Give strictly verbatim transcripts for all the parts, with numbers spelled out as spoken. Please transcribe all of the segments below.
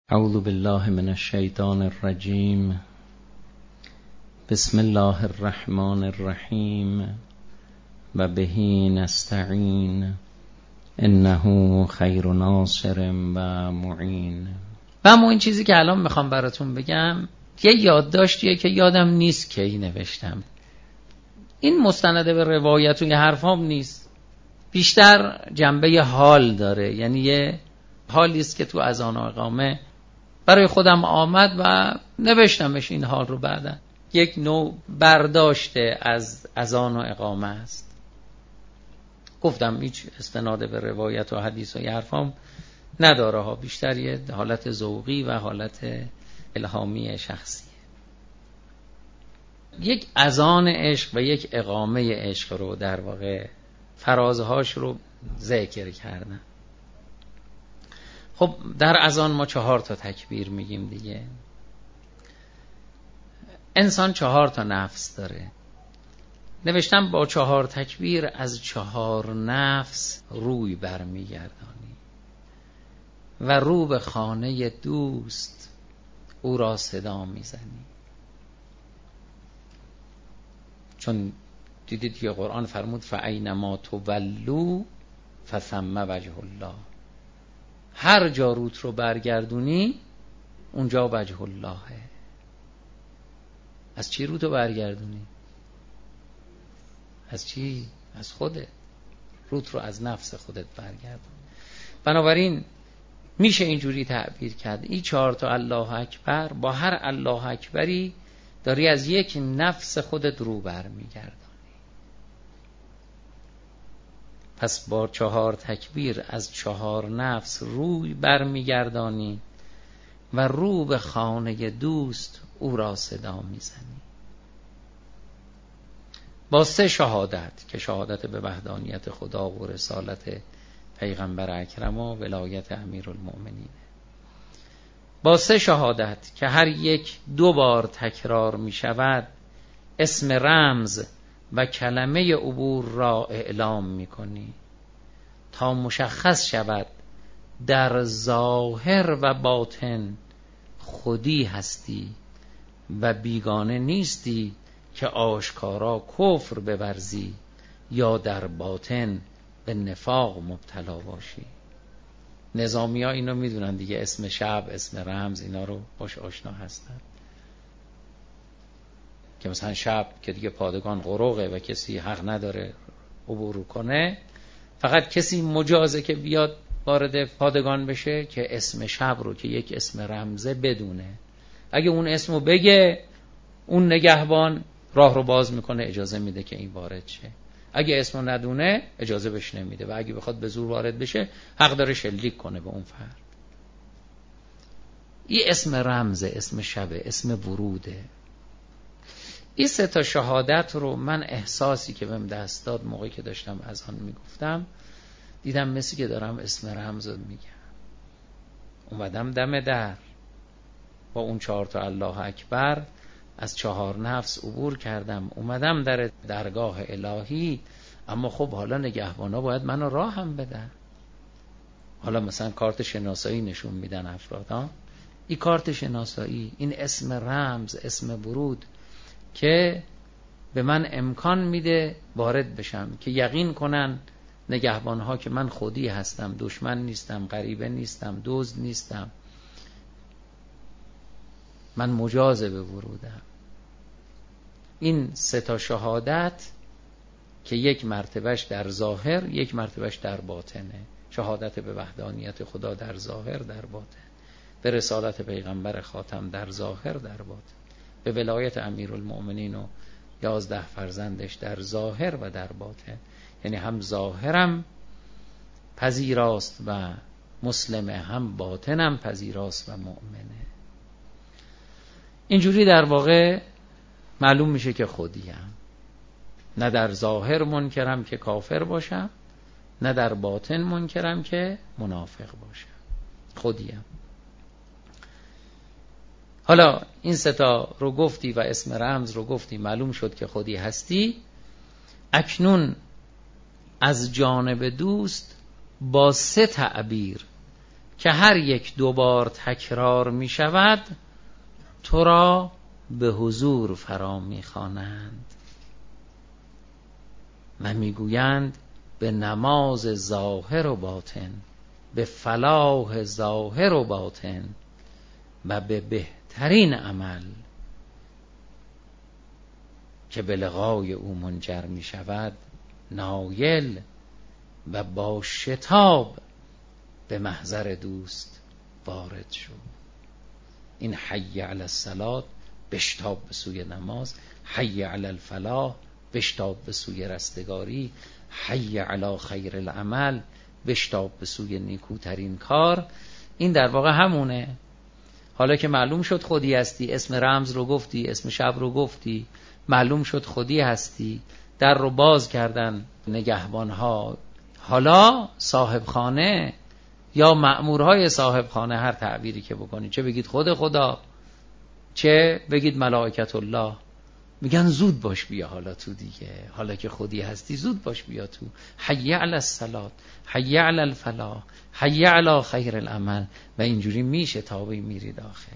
اعوذ بالله من الشیطان الرجیم. بسم الله الرحمن الرحیم و به نستعین انه خیر ناصر و معین. و اما این چیزی که الان میخوام براتون بگم یه یادداشتیه که یادم نیست که این نوشتم. این مستنده به روایت و یه حرفام نیست، بیشتر جنبه حال داره، یعنی یه حالی است که تو اذان و اقامه برای خودم آمد و نوشتمش این حال رو. بعدا یک نوع برداشته از اذان و اقامه است. گفتم هیچ استناد به روایت و حدیث و یه حرفام نداره ها، بیشتر یه حالت ذوقی و حالت الهامی شخصیه. یک اذان عشق و یک اقامه عشق رو در واقع فرازهاش رو ذکر کردم. خب در اذان ما چهار تا تکبیر میگیم دیگه. انسان چهار تا نفس داره. نوشتم با چهار تکبیر از چهار نفس روی برمیگردانی و رو به خانه دوست او را صدا میزنی. چون دیدید که قرآن فرمود فاینما تولوا فثم وجه الله. هر جا روت رو برگردونی اونجا وجه اللهه. از چی روت رو برگردونی؟ از چی؟ از خودت. روت رو از نفس خودت برگردون. بنابراین میشه اینجوری تعبیر کرد این چهار تا الله اکبر، با هر الله اکبری داری از یک نفس خودت رو برمیگردانی. پس با چهار تکبیر از چهار نفس روی برمیگردانی و رو به خانه دوست او را صدا میزنی. با سه شهادت که شهادت به وحدانیت خدا و رسالت پیغمبر اکرم و ولایت امیرالمؤمنین، با سه شهادت که هر یک دو بار تکرار می شود، اسم رمز و کلمه عبور را اعلام می کنی تا مشخص شود در ظاهر و باطن خودی هستی و بیگانه نیستی که آشکارا کفر بورزی یا در باطن به نفاق مبتلا باشی. نظامی ها اینو میدونن دیگه، اسم شب، اسم رمز، اینا رو باش آشنا هستن که مثلا شب که دیگه پادگان غروغه و کسی حق نداره عبور کنه، فقط کسی مجازه که بیاد وارد پادگان بشه که اسم شب رو که یک اسم رمزه بدونه. اگه اون اسمو بگه اون نگهبان راه رو باز میکنه، اجازه میده که این وارد شه. اگه اسمو ندونه اجازه بهش نمیده و اگه بخواد به زور وارد بشه حق داره شلیک کنه به اون فرد. این اسم رمزه، اسم شبه، اسم وروده. این سه تا شهادت رو من احساسی که بهم دست داد موقعی که داشتم اذان میگفتم، دیدم مثل که دارم اسم رمز رو میگم. اومدم دم در با اون چهار تا الله اکبر از چهار نفس عبور کردم، اومدم در درگاه الهی. اما خب حالا نگهبانا باید منو راه هم بدن. حالا مثلا کارت شناسایی نشون میدن افراد ها. این کارت شناسایی، این اسم رمز، اسم ورود که به من امکان میده وارد بشم، که یقین کنن نگهبانها که من خودی هستم، دشمن نیستم، غریبه نیستم، دزد نیستم، من مجاز به ورودم. این سه تا شهادت که یک مرتبهش در ظاهر، یک مرتبهش در باطنه. شهادت به وحدانیت خدا در ظاهر، در باطن. به رسالت پیغمبر خاتم در ظاهر، در باطن. به ولایت امیرالمؤمنین و یازده فرزندش در ظاهر و در باطن. یعنی هم ظاهرم پذیراست و مسلمه، هم باطنم پذیراست و مؤمنه. اینجوری در واقع معلوم میشه که خودیم. نه در ظاهر منکرم که کافر باشم، نه در باطن منکرم که منافق باشم، خودیم. حالا این ستا رو گفتی و اسم رمز رو گفتی، معلوم شد که خودی هستی. اکنون از جانب دوست با سه تعبیر که هر یک دوبار تکرار می شود تو را به حضور فرا می خوانند و می گویند به نماز ظاهر و باطن، به فلاح ظاهر و باطن و به بهترین عمل که به لقای او منجر می شود نایل و با شتاب به محضر دوست وارد شو. این حی علی الصلاة بشتاب به سوی نماز، حی علی الفلاح بشتاب به سوی رستگاری، حی علی خیر العمل بشتاب به سوی نیکوترین کار. این در واقع همونه. حالا که معلوم شد خودی هستی، اسم رمز رو گفتی، اسم شب رو گفتی، معلوم شد خودی هستی، در رو باز کردن نگهبانها، حالا صاحب خانه یا مأمورهای صاحب خانه، هر تعبیری که بکنی، چه بگید خود خدا چه بگید ملائکت الله، میگن زود باش بیا حالا تو دیگه، حالا که خودی هستی زود باش بیا تو، حی علی الصلاة، حی علی الفلاح، حی علی خیر العمل. و اینجوری میشه تا میری داخل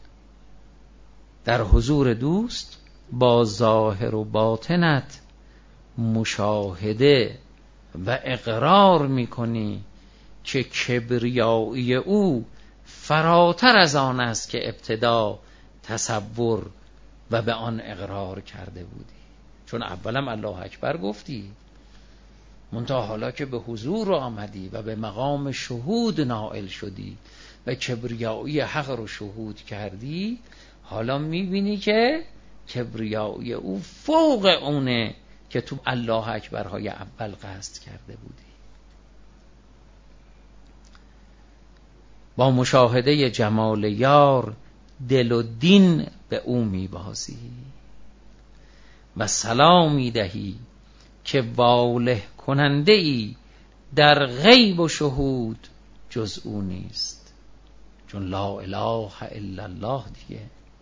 در حضور دوست، با ظاهر و باطنت مشاهده و اقرار میکنی که کبریایی او فراتر از آن است که ابتدا تصور و به آن اقرار کرده بودی. چون اولم الله اکبر گفتی، منتها حالا که به حضور آمدی و به مقام شهود نائل شدی و کبریایی حق رو شهود کردی، حالا میبینی که کبریایی او فوق اونه که تو الله اکبرهای اول قصد کرده بودی. با مشاهده جمال یار دل و دین به او میبازی و سلامی دهی که واله کننده ای در غیب و شهود جز او نیست. چون لا اله الا الله دیگه،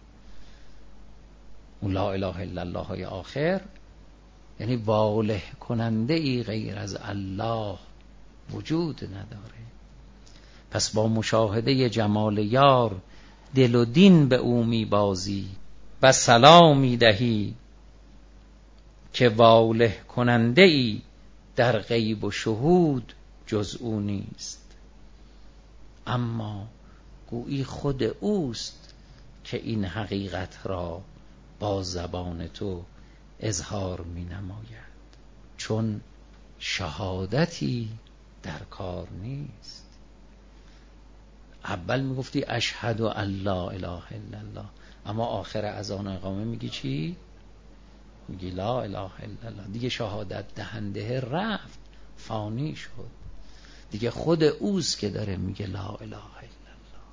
اون لا اله الا الله های آخر یعنی واله کننده ای غیر از الله وجود نداره. پس با مشاهده جمال یار دل و دین به او میبازی و سلامی دهی که واله کننده ای در غیب و شهود جز او نیست. اما گویی خود اوست که این حقیقت را با زبان تو اظهار می نماید، چون شهادتی در کار نیست. اول می گفتی اشهد ان لا اله الا الله، اما آخر اذان اقامه میگی چی؟ میگی لا اله الا الله. دیگه شهادت دهنده رفت، فانی شد، دیگه خود اوست که داره میگه لا اله الا الله.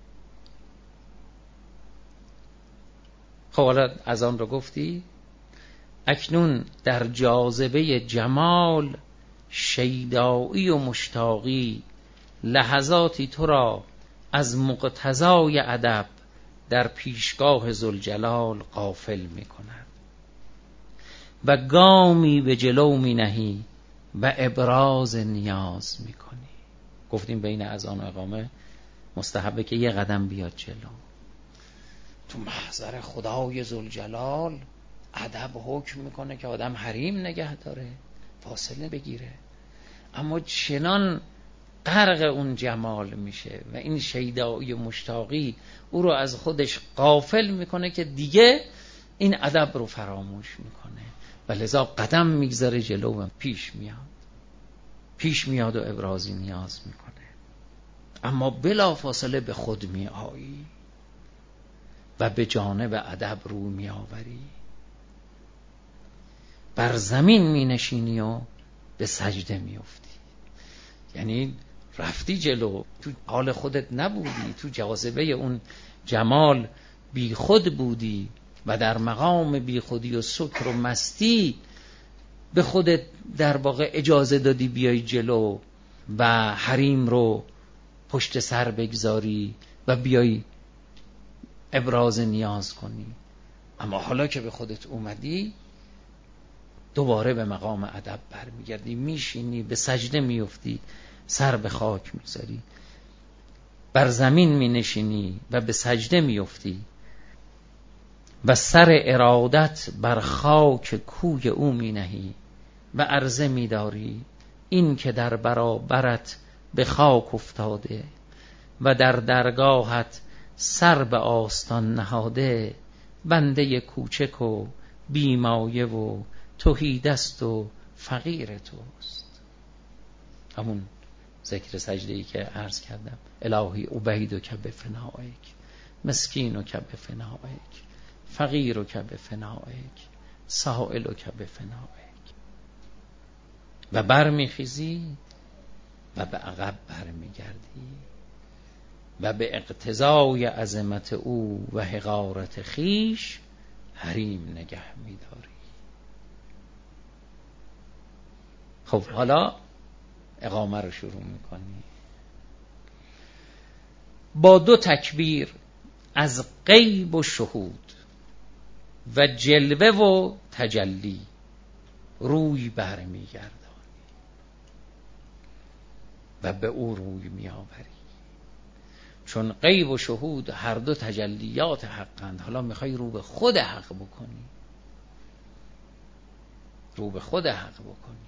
خب حالا اذان رو گفتی، اکنون در جاذبه جمال شیدایی و مشتاقی لحظاتی تو را از مقتضای ادب در پیشگاه ذوالجلال غافل می کند و گامی به جلو می نهی و ابراز نیاز می کنی. گفتیم بین اذان و اقامه مستحبه که یه قدم بیاد جلو. تو محضر خدای ذوالجلال ادب حکم میکنه که آدم حریم نگه داره، فاصله بگیره، اما چنان غرق اون جمال میشه و این شیدایی مشتاقی او رو از خودش غافل میکنه که دیگه این ادب رو فراموش میکنه و لذا قدم میگذاره جلو و پیش میاد پیش میاد و ابرازی نیاز میکنه. اما بلا فاصله به خود میآیی و به جانب ادب رو میآوری، بر زمین می نشینی و به سجده می افتی. یعنی رفتی جلو، تو حال خودت نبودی، تو جاذبه اون جمال بی خود بودی و در مقام بی خودی و سکر و مستی به خودت در واقع اجازه دادی بیای جلو و حریم رو پشت سر بگذاری و بیای ابراز نیاز کنی. اما حالا که به خودت اومدی دوباره به مقام ادب برمیگردی، میشینی، به سجده میفتی، سر به خاک میذاری. بر زمین می نشینی و به سجده می افتی و سر ارادت بر خاک کوی او می نهی و عرضه می داری این که در برابرت به خاک افتاده و در درگاهت سر به آستان نهاده بنده کوچک و بیمایه و تهیدست و فقیر توست. همون ذکر سجده‌ای که عرض کردم، الهی عبیدک بفنائک، مسکینک بفنائک، فقیرک بفنائک، سائلک بفنائک. و برمیخیزی و به عقب برمیگردی و به اقتضای عظمت او و حقارت خیش حریم نگه می‌داری. خب حالا اقامه رو شروع میکنی با دو تکبیر از غیب و شهود و جلوه و تجلی روی برمیگردانی و به او روی میآوری، چون غیب و شهود هر دو تجلیات حقند. حالا میخوای رو به خود حق بکنی، رو به خود حق بکنی.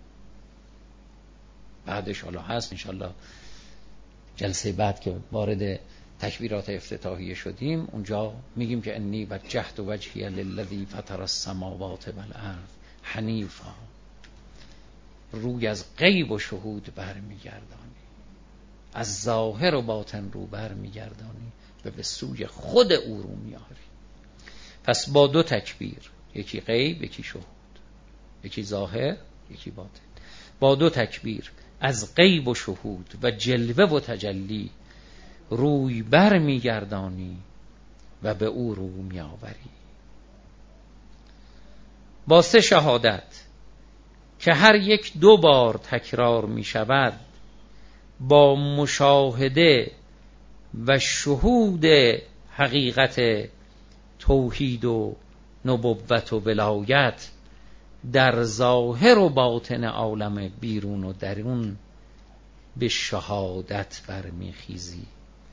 بعدش حالا هست انشالله جلسه بعد که وارد تکبیرات افتتاحیه شدیم اونجا میگیم که انی وجهت وجهی للذی فطر السماوات والارض حنیفا. روی از غیب و شهود برمیگردانی، از ظاهر و باطن رو برمیگردانی و به سوی خود او رو میاری. پس با دو تکبیر، یکی غیب یکی شهود، یکی ظاهر یکی باطن، با دو تکبیر از غیب و شهود و جلوه و تجلی روی بر میگردانی و به او رو میآوری. با سه شهادت که هر یک دو بار تکرار می شود، با مشاهده و شهود حقیقت توحید و نبوت و ولایت در ظاهر و باطن عالم بیرون و درون به شهادت برمیخیزی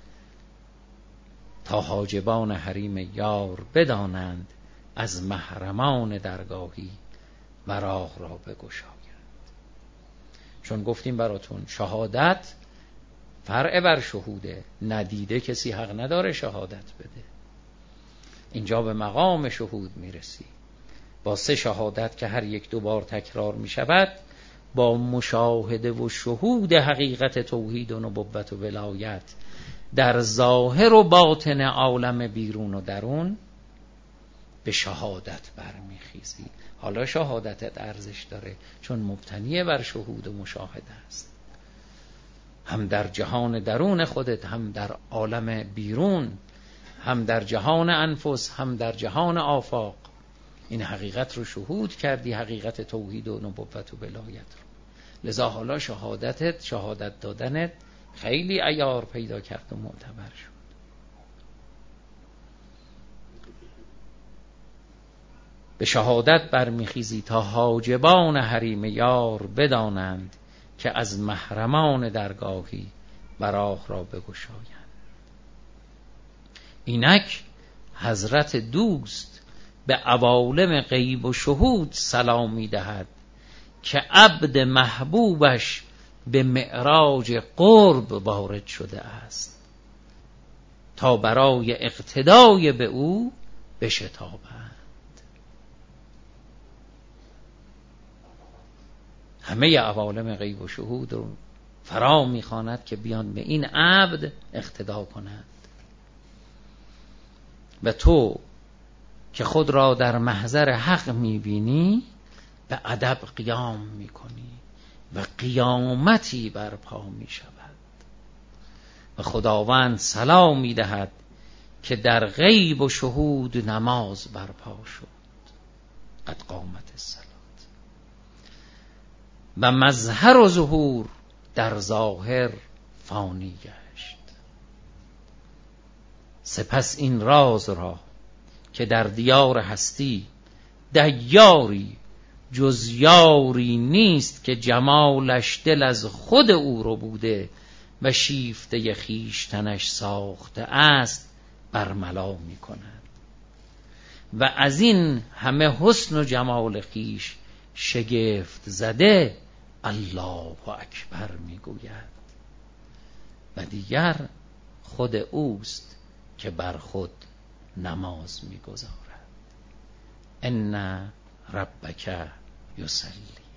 تا حاجبان حریم یار بدانند از محرمان درگاهی و راه را بگشایند. چون گفتیم براتون شهادت فرع بر شهوده، ندیده کسی حق نداره شهادت بده. اینجا به مقام شهود میرسی با سه شهادت که هر یک دو بار تکرار می شود، با مشاهده و شهود حقیقت توحید و نبوت و ولایت در ظاهر و باطن عالم بیرون و درون به شهادت برمیخیزی. حالا شهادتت ارزش داره چون مبتنی بر شهود و مشاهده است، هم در جهان درون خودت، هم در عالم بیرون، هم در جهان انفس، هم در جهان آفاق. این حقیقت رو شهود کردی، حقیقت توحید و نبوت و ولایت رو. لذا حالا شهادتت، شهادت دادنت خیلی عیار پیدا کرد و معتبر شد. به شهادت برمیخیزی تا حاجبان حریم یار بدانند که از محرمان درگاهی و راه را بگشایند. اینک حضرت دوست به عوالم غیب و شهود سلام می دهد که عبد محبوبش به معراج قرب وارد شده است تا برای اقتدای به او بشتابند. همه عوالم غیب و شهود رو فرا میخواند که بیان به این عبد اقتدا کنند و تو که خود را در محضر حق میبینی به ادب قیام میکنی و قیامتی برپا میشود و خداوند سلام میدهد که در غیب و شهود نماز برپا شد، قد قامت الصلاة، و مظهر و ظهور در ظاهر فانی گشت. سپس این راز را که در دیار هستی دیاری جز یاری نیست که جمالش دل از خود او رو بوده و شیفته خیشتنش ساخته است برملا می کند و از این همه حسن و جمال خیش شگفت زده الله اکبر می گوید و دیگر خود اوست که بر خود نماز می گذارد. ان ربک یصلی.